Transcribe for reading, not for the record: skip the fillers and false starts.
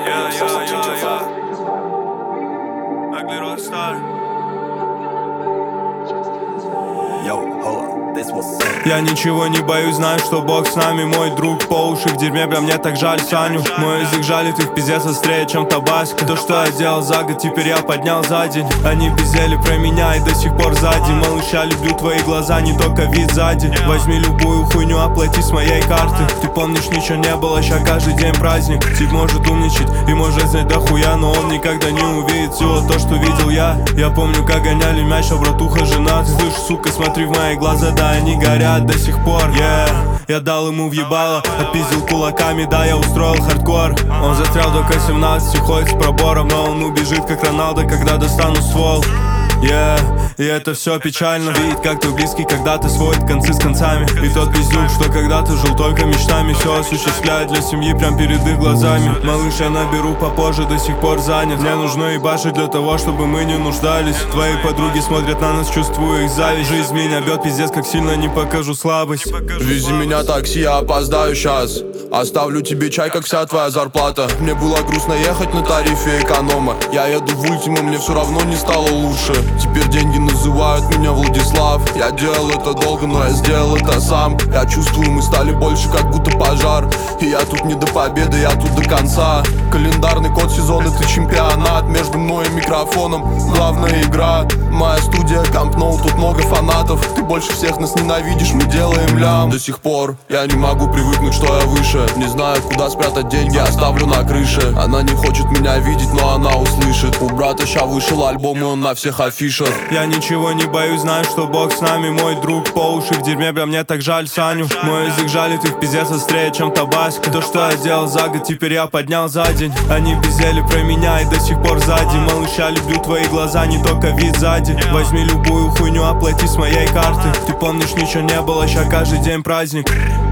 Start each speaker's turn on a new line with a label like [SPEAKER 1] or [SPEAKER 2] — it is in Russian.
[SPEAKER 1] Ugly Rockstar.
[SPEAKER 2] Я ничего не боюсь, знаю, что Бог с нами. Мой друг по уши в дерьме, прям мне так жаль Саню. Мой язык жалит их пиздец острее, чем табаско. То, что я делал за год, теперь я поднял за день. Они пиздели про меня и до сих пор сзади. Малыш, я люблю твои глаза, не только вид сзади. Возьми любую хуйню, оплати с моей карты. Ты помнишь, ничего не было, ща каждый день праздник. Тип может умничать и может знать дохуя, но он никогда не увидит всего то, что видел я. Я помню, как гоняли мяч, а братуха женат. Слышь, сука, смотри в мои глаза, да, они горят до сих пор, Я дал ему въебало, отпиздил кулаками, да, я устроил хардкор. Он застрял только 17, ходит с пробором, но он убежит, как Роналдо, когда достану ствол. И это все печально. Видеть, как твой близкий когда-то сводит концы с концами. И тот пиздюк, что когда-то жил только мечтами, все осуществляет для семьи прям перед их глазами. Малыш, я наберу попозже, до сих пор занят. Мне нужно ебашить для того, чтобы мы не нуждались. Твои подруги смотрят на нас, чувствую их зависть. Жизнь меня бьет, пиздец, как сильно не покажу слабость.
[SPEAKER 3] Вези меня такси, я опоздаю сейчас. Оставлю тебе чай, как вся твоя зарплата. Мне было грустно ехать на тарифе эконома. Я еду в Ультиму, мне все равно не стало лучше. Теперь деньги называют меня Владислав. Я делал это долго, но я сделал это сам. Я чувствую, мы стали больше, как будто пожар. И я тут не до победы, я тут до конца. Календарный код сезона, это чемпионат. Между мной и микрофоном главная игра. Моя студия Camp Nou, тут много фанатов. Ты больше всех нас ненавидишь, мы делаем лям. До сих пор я не могу привыкнуть, что я выше. Не знаю, куда спрятать деньги, оставлю на крыше. Она не хочет меня видеть, но она услышит. У брата ща вышел альбом, и он на всех афишах.
[SPEAKER 2] Я ничего не боюсь, знаю, что Бог с нами. Мой друг по уши в дерьме, прям мне так жаль Саню. Мой язык жалит их пиздец острее, чем табаско. То, что я делал за год, теперь я поднял за день. Они пиздели про меня и до сих пор сзади. Малыш, я люблю твои глаза, не только вид сзади. Возьми любую хуйню, оплати с моей карты. Ты помнишь, ничего не было, ща каждый день праздник.